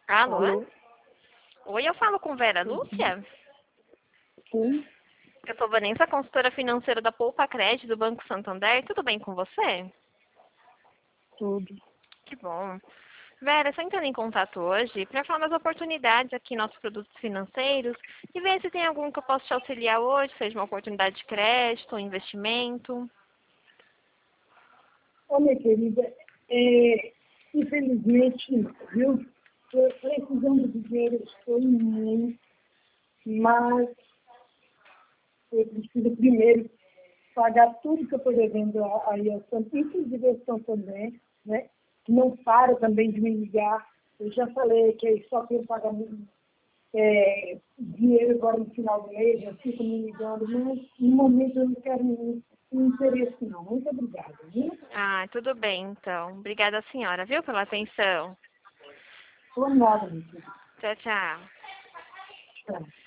Alô? Alô? Oi, eu falo com Vera Lúcia? Sim, Eu sou Vanessa, consultora financeira da Poupa Crédito do Banco Santander. Tudo bem com você? tudo. Que bom. Vera, estou entrando em contato hoje para falar das oportunidades aqui em nossos produtos financeiros e ver se tem algum que eu possa te auxiliar hoje, seja uma oportunidade de crédito, um investimento. Ô, minha querida, infelizmente, viu? Eu precisando de dinheiro, estou muito, mas eu preciso primeiro pagar tudo que eu estou devendo aí ao Santo, inclusive ao Santander, né? Não para também de me ligar. Eu já falei que só tenho pagamento dinheiro agora no final do mês, já fico me ligando, mas no momento eu não quero nenhum interesse não. Muito obrigada, viu? Ah, tudo bem, então. Obrigada, senhora, viu, pela atenção. Por nada, meu querido. Tchau, tchau. Tá.